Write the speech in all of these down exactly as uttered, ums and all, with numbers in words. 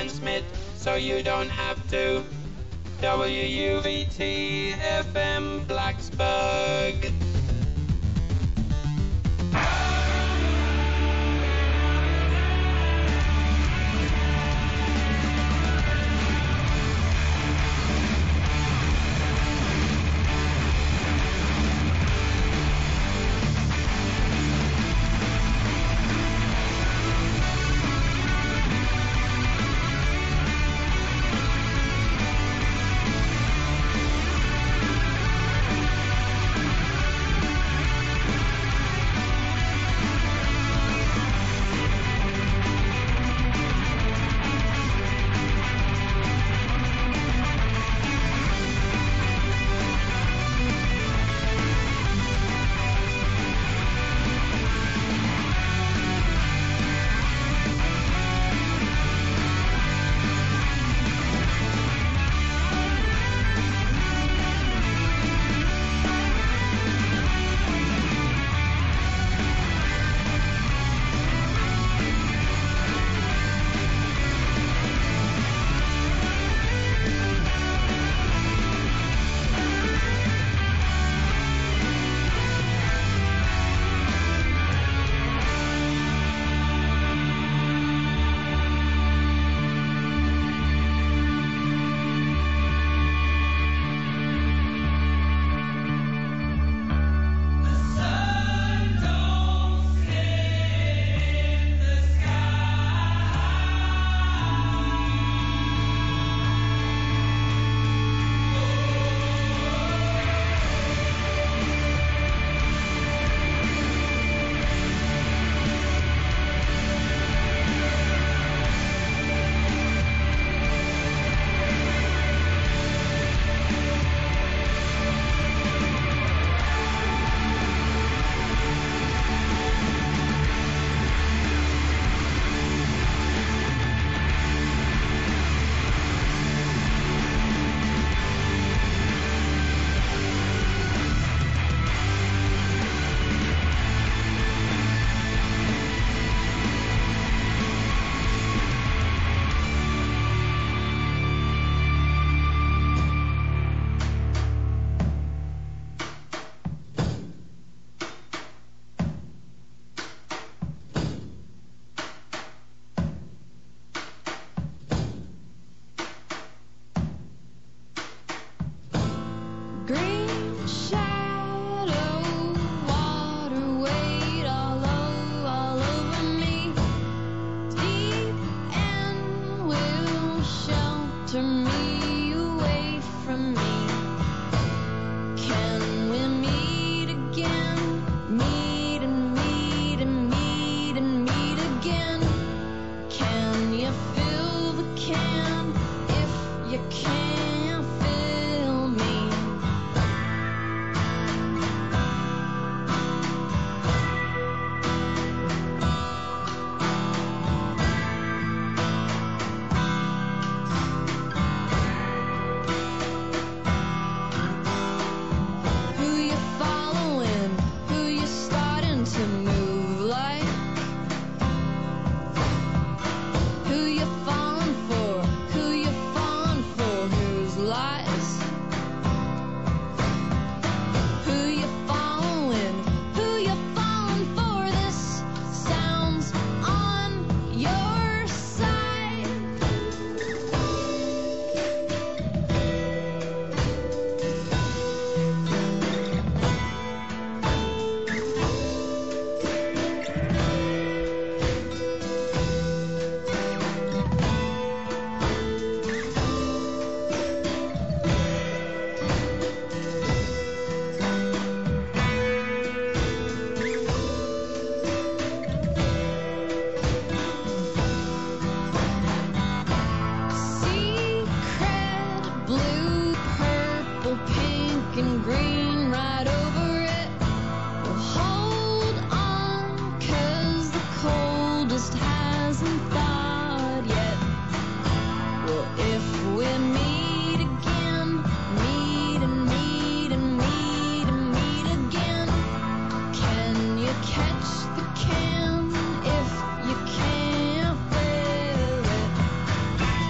transmit so you don't have to. W U V T F M Blacksburg. Catch the can if you can't feel it.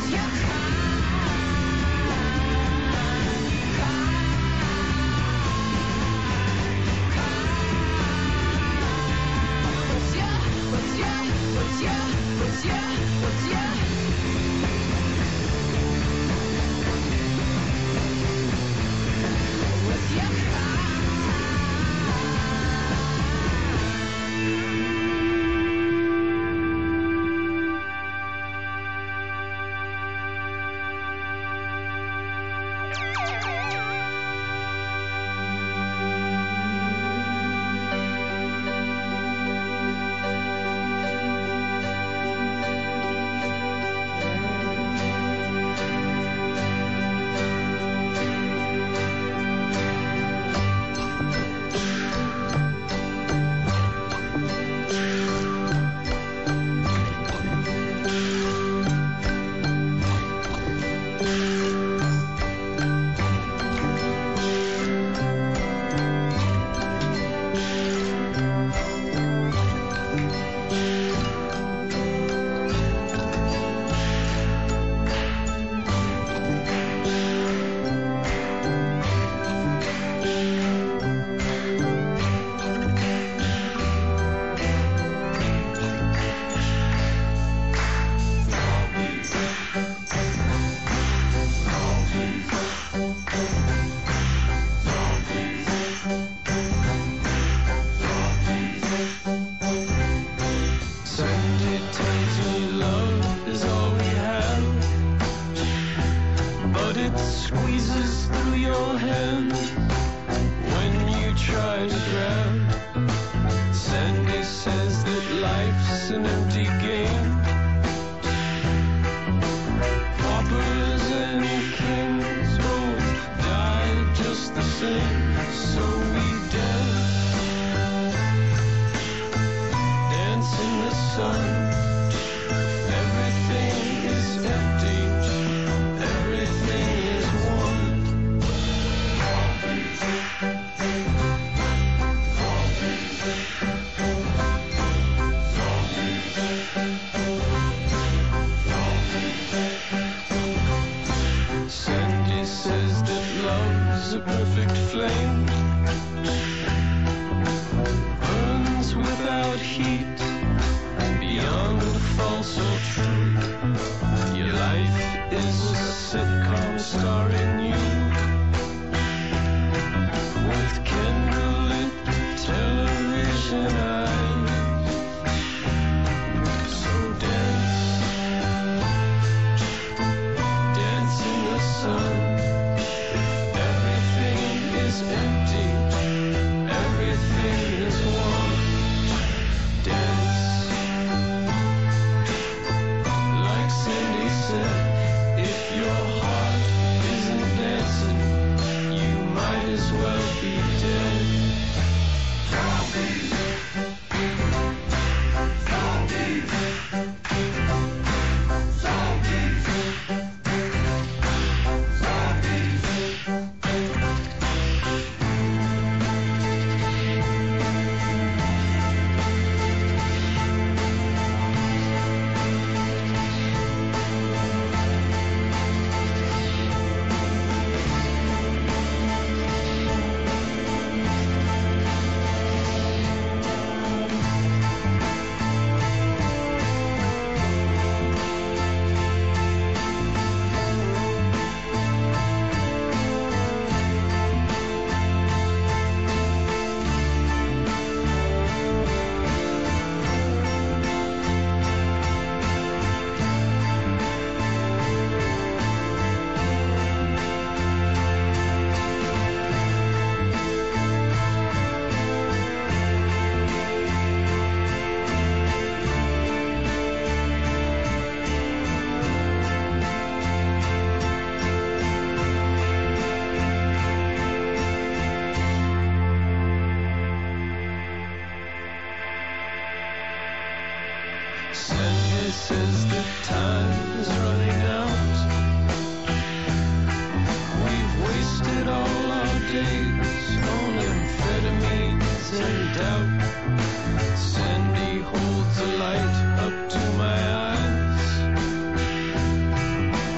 Sandy holds the light up to my eyes.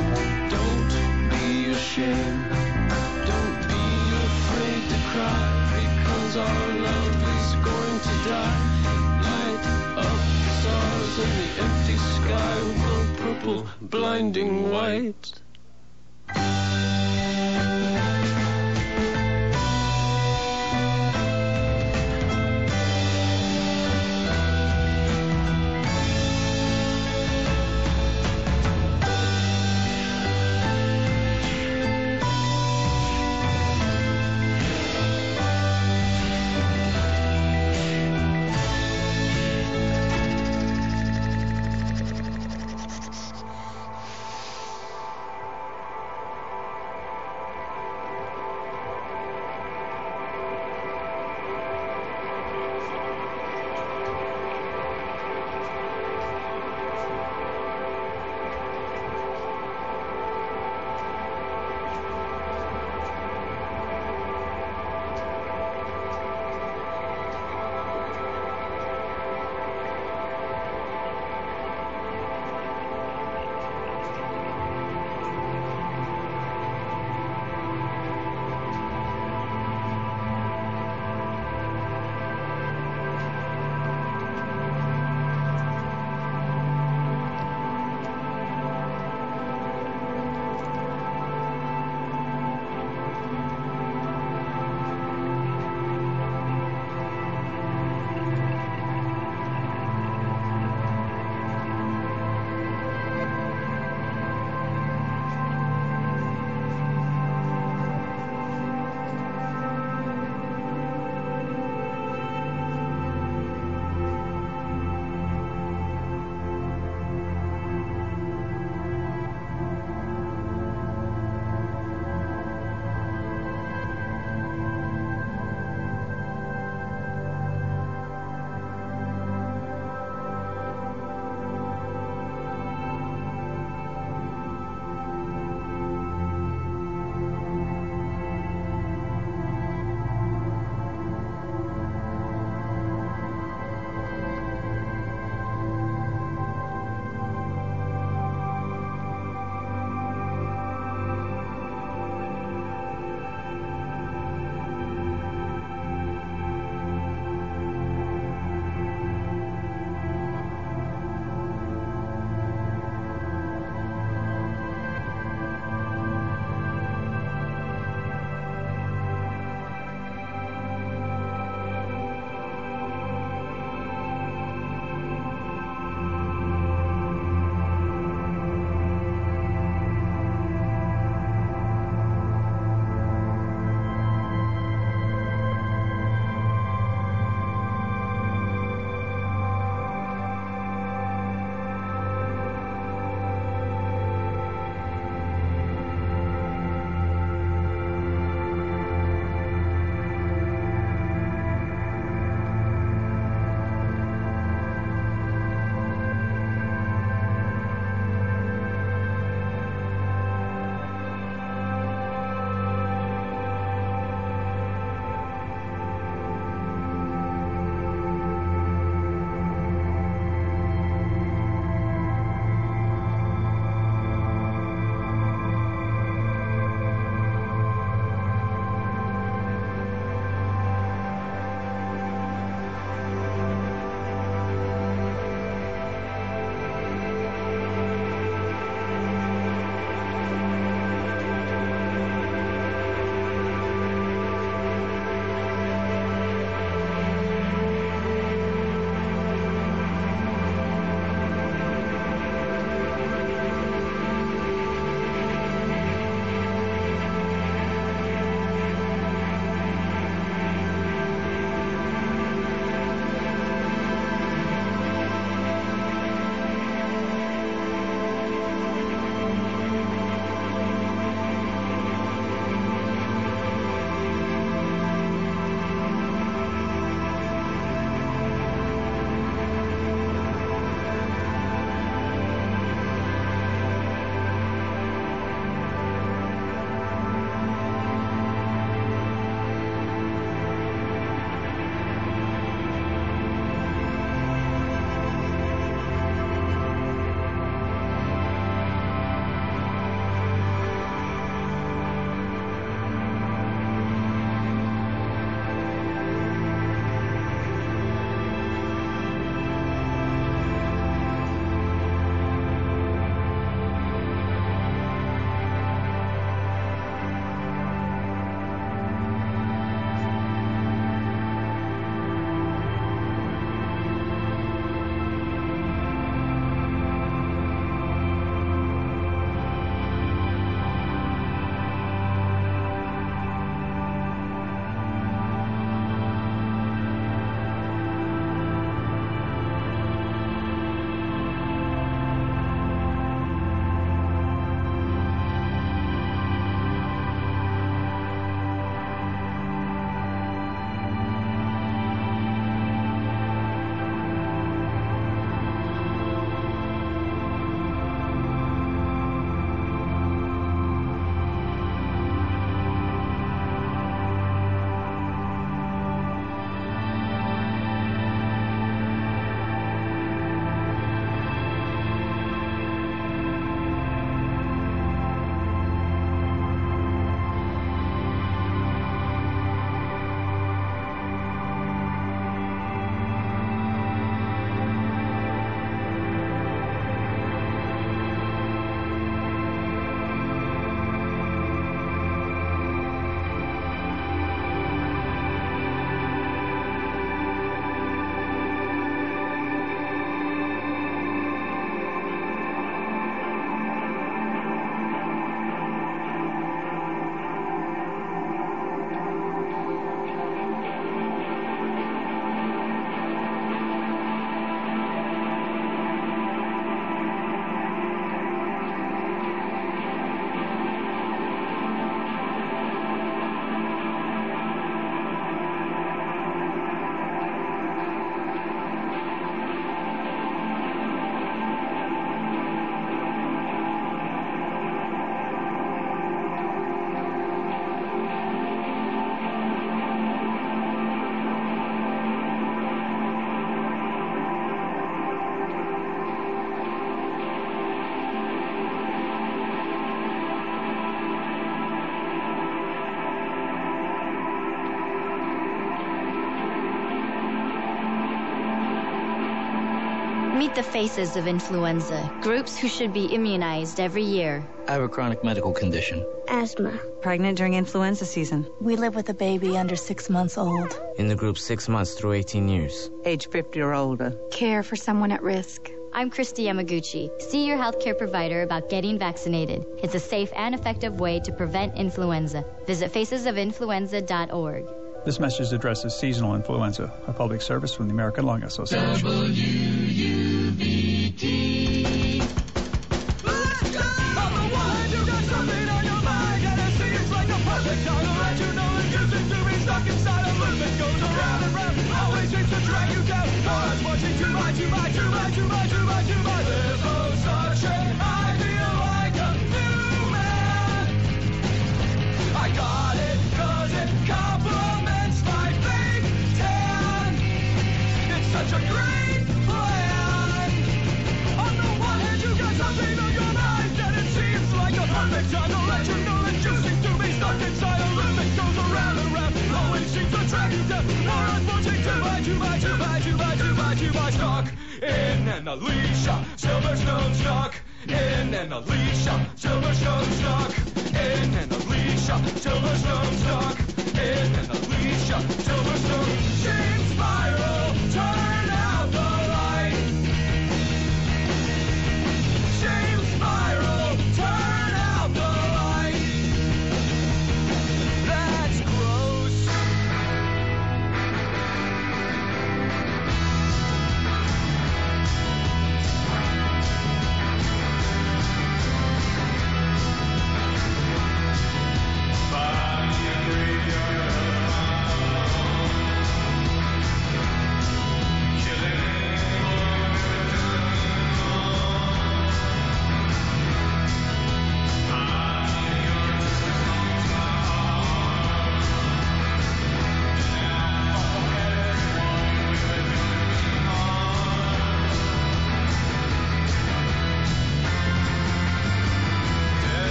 stars and the empty sky with no purple blinding white. Meet the faces of influenza, groups who should be immunized every year. I have a chronic medical condition. Asthma. Pregnant during influenza season. We live with a baby under six months old. In the group six months through eighteen years. Age fifty or older. Care for someone at risk. I'm Christy Yamaguchi. See your healthcare provider about getting vaccinated. It's a safe and effective way to prevent influenza. Visit faces of influenza dot org. This message addresses seasonal influenza, a public service from the American Lung Association. W U V T. Let's go! On the one, you got something on your mind, and it seems like a perfect time to let you know it used to be stuck inside a loop that goes around and round, always seems to drag you down. Oh, it's watching too much, too much, too much, too much, too much, too much. There's no such thing. I feel like a new man. I got it, cause it compliments my fake tan. It's such a great plan. On the one hand, you got something on your mind, and it seems like a perfect time to let you know that you seem to be stuck inside a loop that goes around and round. Always seems to drag you down. More unfortunate, too much, too much, too much, too much, too much, too much. Stuck in an Alicia Silverstone, stuck in an Alicia Silverstone, stuck in an Alicia Silverstone, stuck in an Alicia Silverstone. Chain spiral, turn out the light. Chain spiral, turn out the light. That's gross.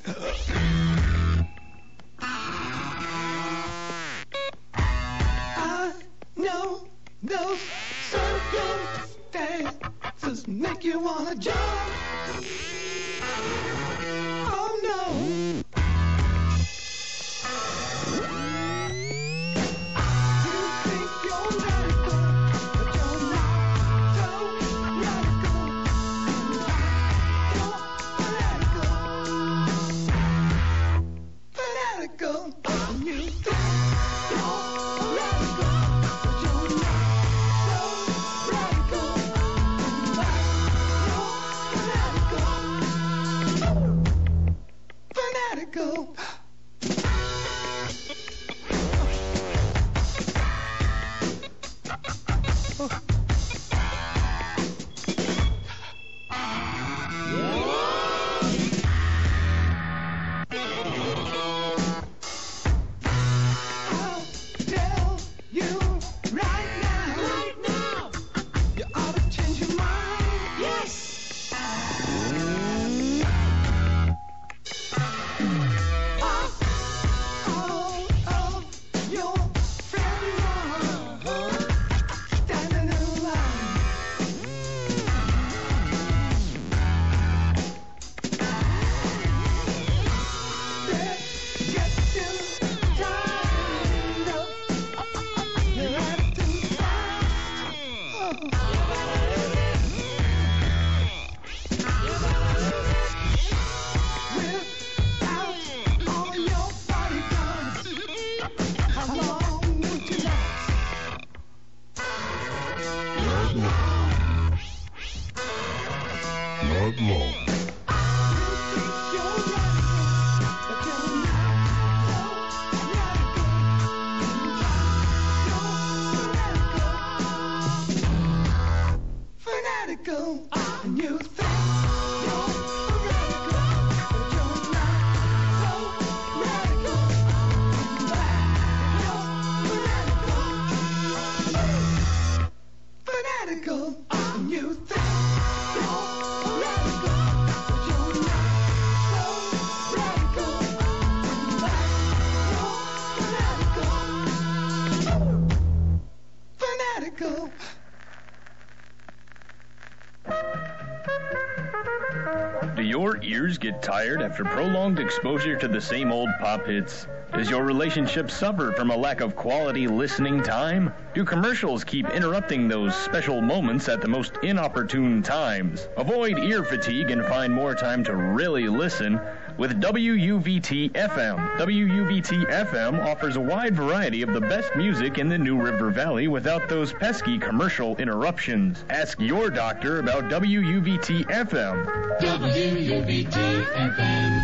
I know those circumstances make you wanna jump. Oh no. Fanatical. Do your ears get tired after prolonged exposure to the same old pop hits? Does your relationship suffer from a lack of quality listening time? Do commercials keep interrupting those special moments at the most inopportune times? Avoid ear fatigue and find more time to really listen with W U V T F M. W U V T F M offers a wide variety of the best music in the New River Valley without those pesky commercial interruptions. Ask your doctor about W U V T F M. W U V T F M.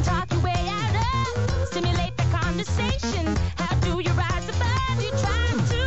Stimulate the conversation. How do you rise above? You try to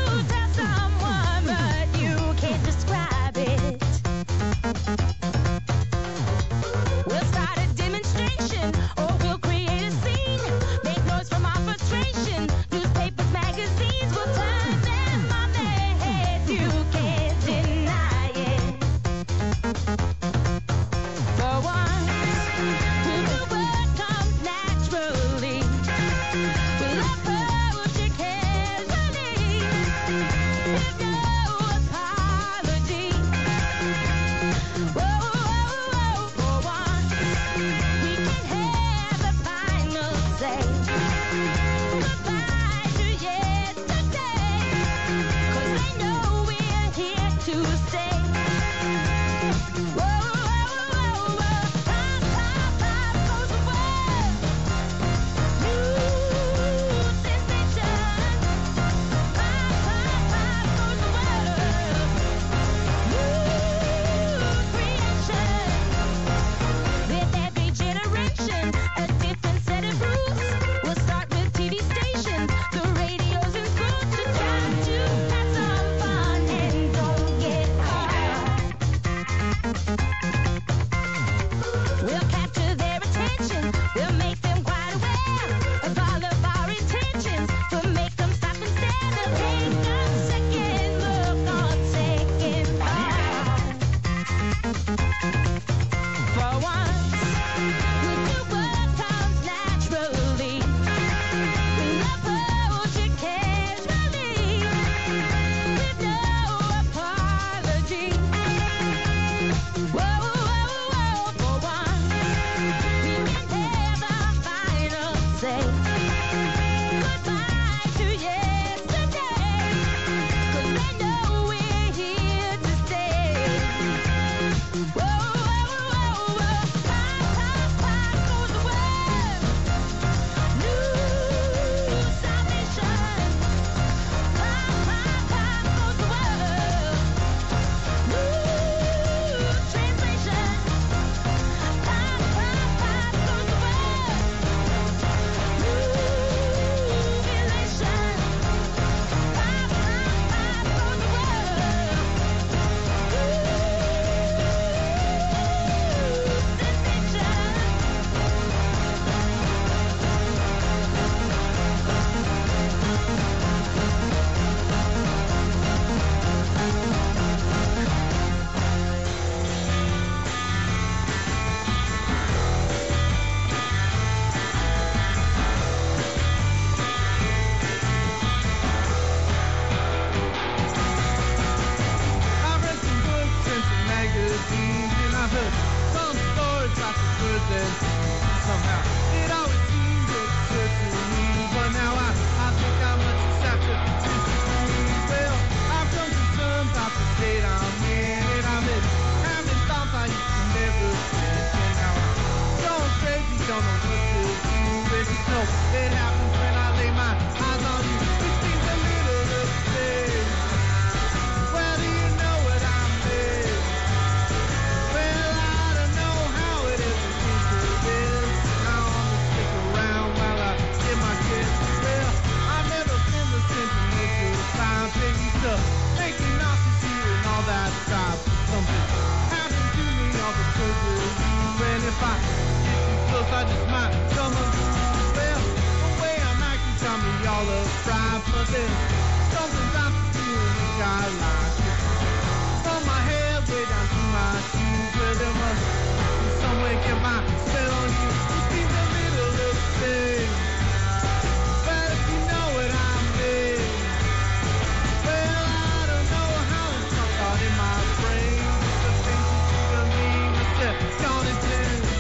if I get too close, I just might come unglued. Well, the way I'm acting got me all uptight, but there's something about the feeling which I like. From my head way down to my shoes, where there must be some way get my spell on you. It seems a little upset, but if you know what I mean. Well, I don't know how it's come out in my brain, but the things you do to me must have gone into.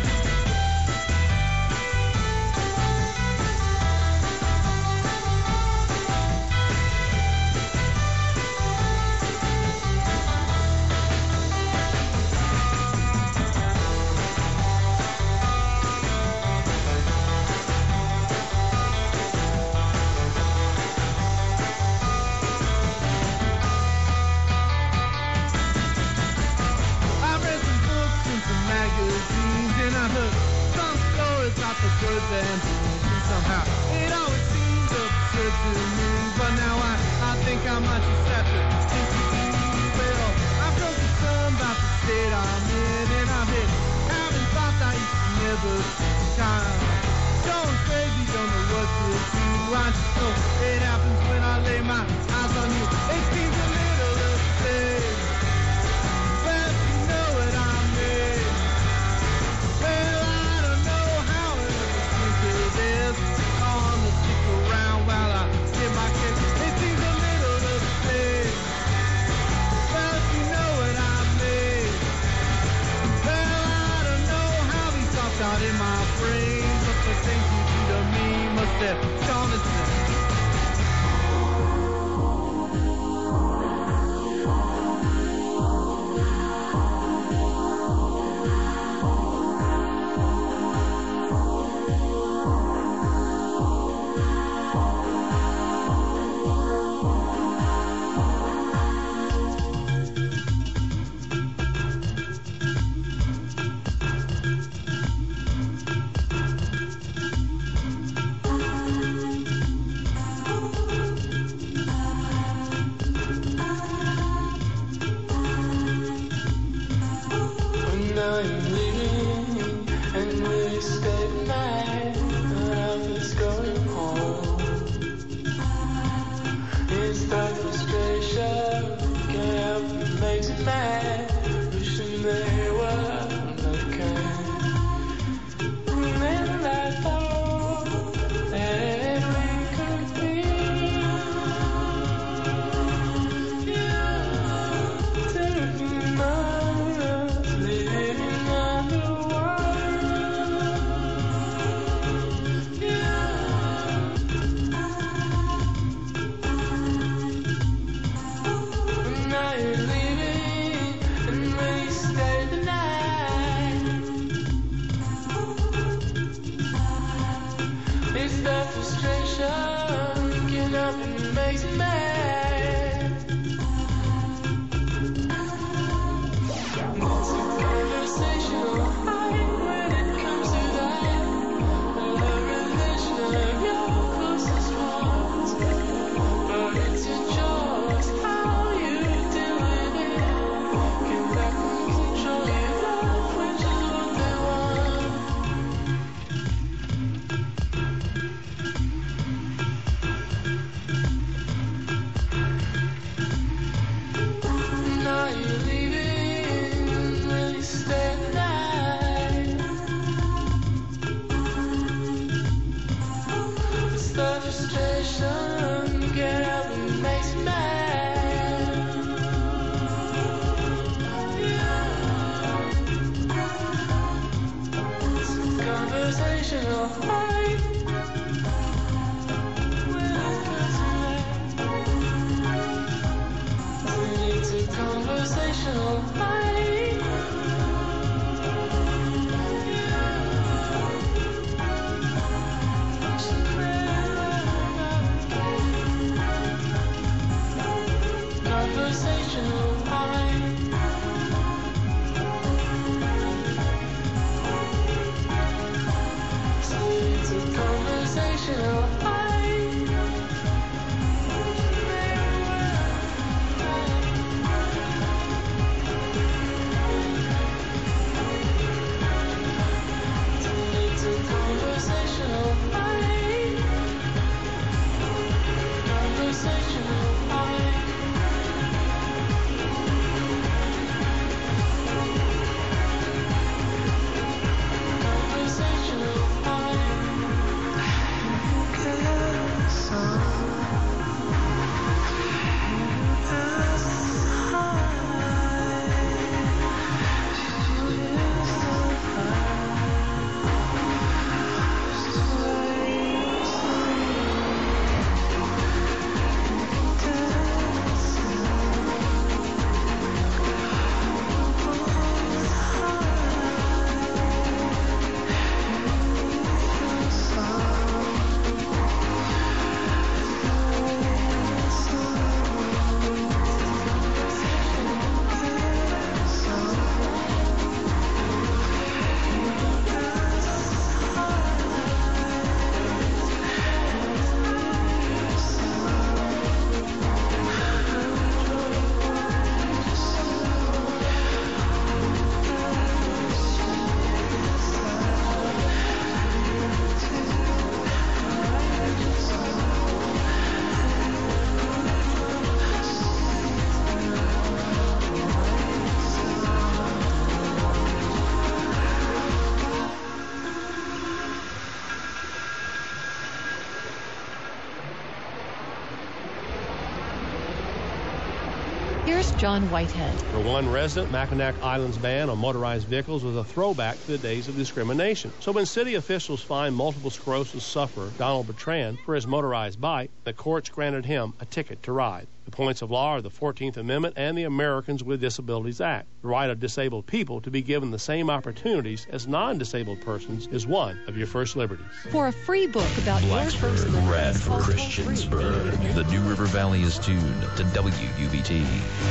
And I heard some stories about the birds and bees, and somehow it always seemed absurd to me. But now I, I think I might just have to interview. Well, I've come to some about the state I'm in, and I've been having thoughts I used to never kind. Going crazy, don't know what to do. I just know it happens when I lay my eyes on you. It seems a little upset, but you know what I mean. Well, I don't know how it ever came to this. I'm gonna stick around while I get my kick. It seems a little upset, but you know what I mean. Well, I don't know how these thoughts out in my brain, but the things you do to me must have gone to sleep. Here's John Whitehead. For one resident, Mackinac Island's ban on motorized vehicles was a throwback to the days of discrimination. So when city officials fined multiple sclerosis sufferer Donald Bertrand for his motorized bike, the courts granted him a ticket to ride. The points of law are the fourteenth Amendment and the Americans with Disabilities Act. The right of disabled people to be given the same opportunities as non-disabled persons is one of your first liberties. For a free book about your first Blacksburg, Radford, Christiansburg. The New River Valley is tuned to W U B T.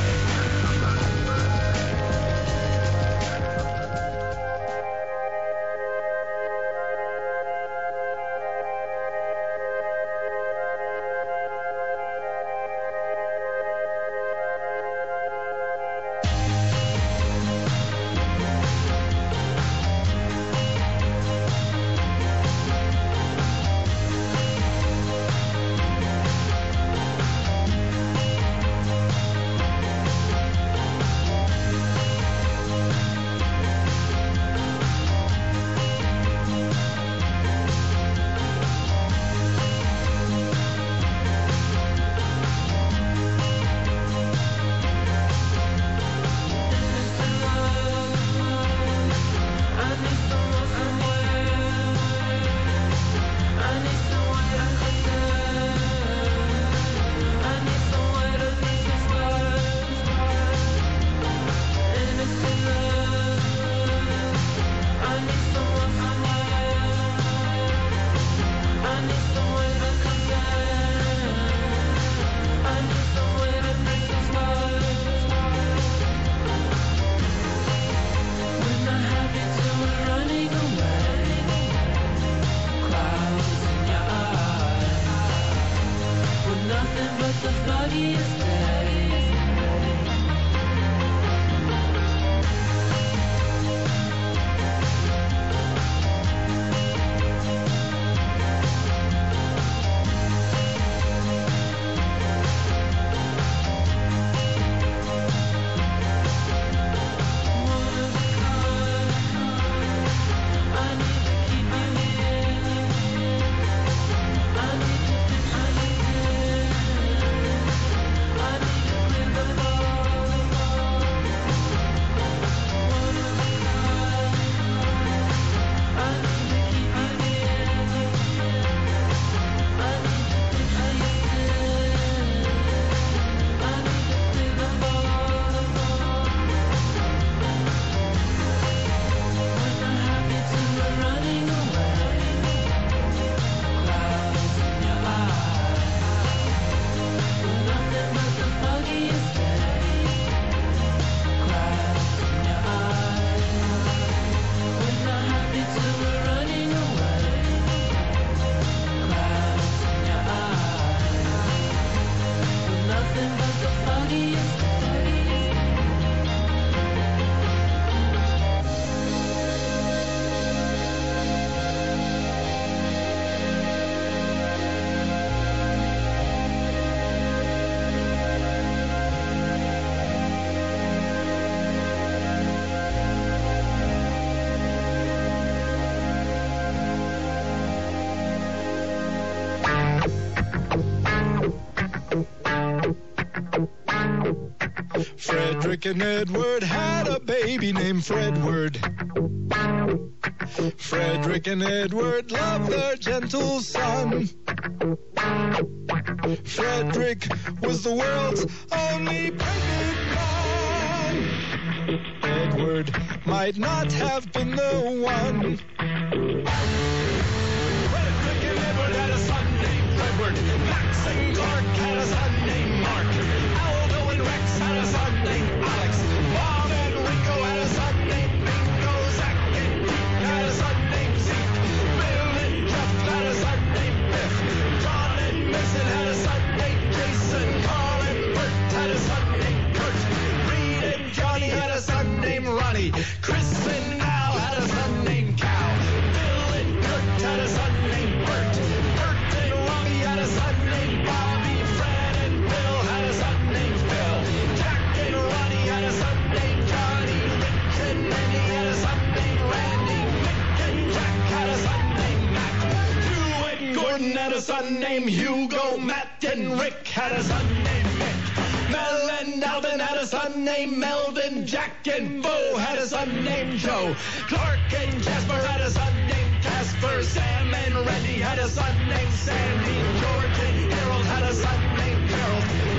Frederick and Edward had a baby named Fredward. Frederick and Edward loved their gentle son. Frederick was the world's only pregnant man. Edward might not have been the one. Frederick and Edward had a son named Fredward. Max and Clark had a son named Mark. Aldo and Rex had a son named Alex. Bob and Rico had a son named Bingo. Zach and Pete had a son named Zeke. Bill and Jeff had a son named Biff. John and Mason had a son named Jason. Carl and Bert had a son named Kurt. Reed and Johnny had a son named Ronnie. Chris and Al had a son named Cal. Bill and Kurt had a son named Bert. Bert and Robbie had a son named Bobby. Fred and Bill had a son named Phil. Jack and Ronnie had a son named Johnny. Rich and Randy had a son named Randy. Mick and Jack had a son named Matt. Drew and Gordon had a son named Hugo. Matt and Rick had a son named Mick. Mel and Calvin had a son named Melvin. Jack and Bo had a son named Joe. Clark and Jasper had a son named Casper. Sam and Randy had a son named Sandy. George and Harold had a son named Harold.